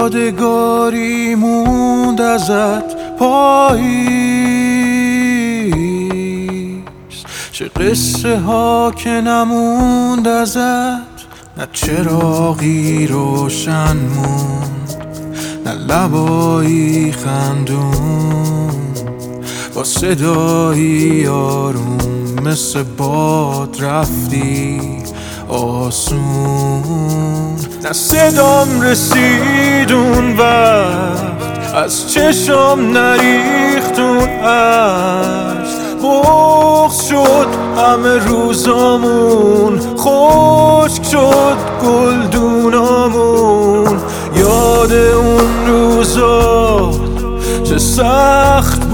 یادگاری موند ازت پاییز، چه قصه ها که نموند ازت، نه چراغی روشن موند، نه لبایی خندون، با صدایی آروم مثل باد رفتی آسون. نه صدام رسید اون وقت، از چشم نریخت اون عشق، بغض شد همه روزامون، خشک شد گلدونامون. یاد اون روزا چه سخت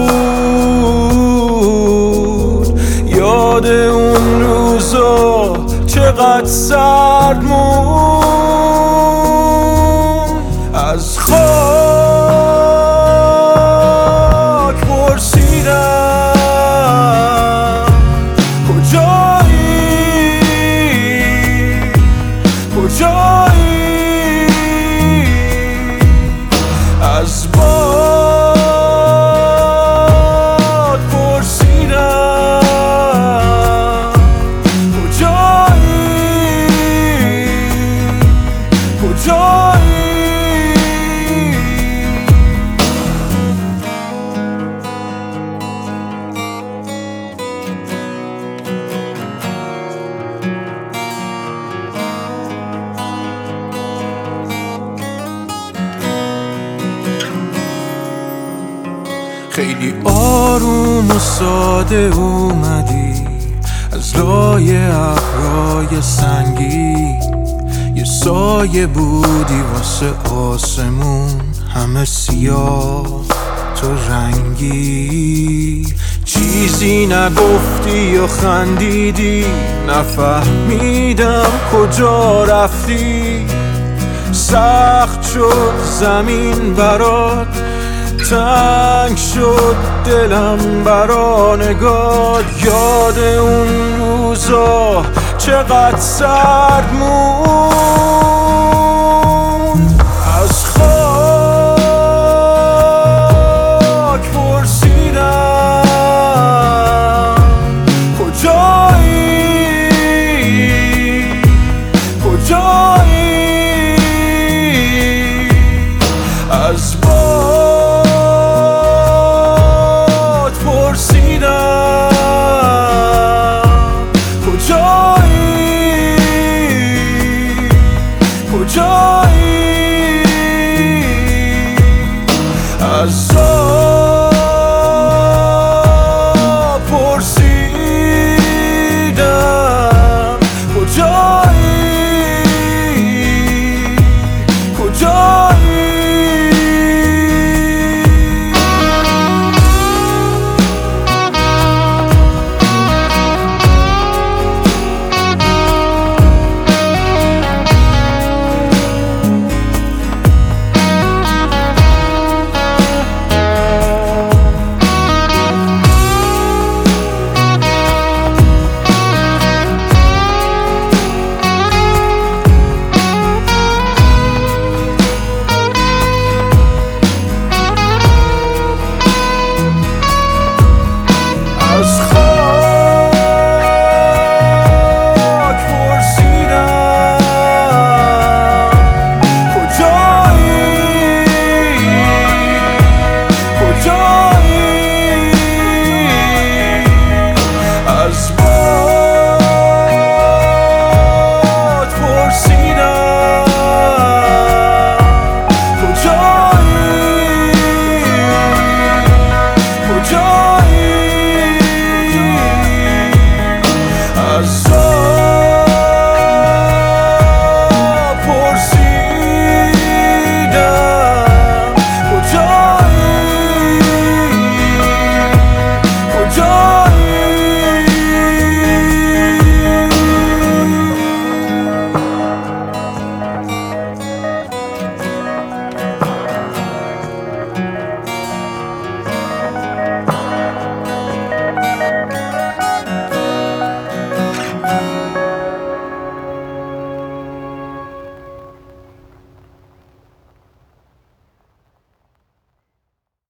بود، یاد اون روزا چقدر سرد موند. از خاک پرسیدم کجایی، کجایی، از باد پرسیدم کجایی، کجایی. خیلی آروم و ساده اومدی از لای ابرای سنگی، یه سایه بودی واسه آسمون، همه سیاه تو رنگی. چیزی نگفتی یا خندیدی، نفهمیدم کجا رفتی. سخت شد زمین برات، تنگ شد دلم برا نگات. یاد اون روزا چقدر سرد موند.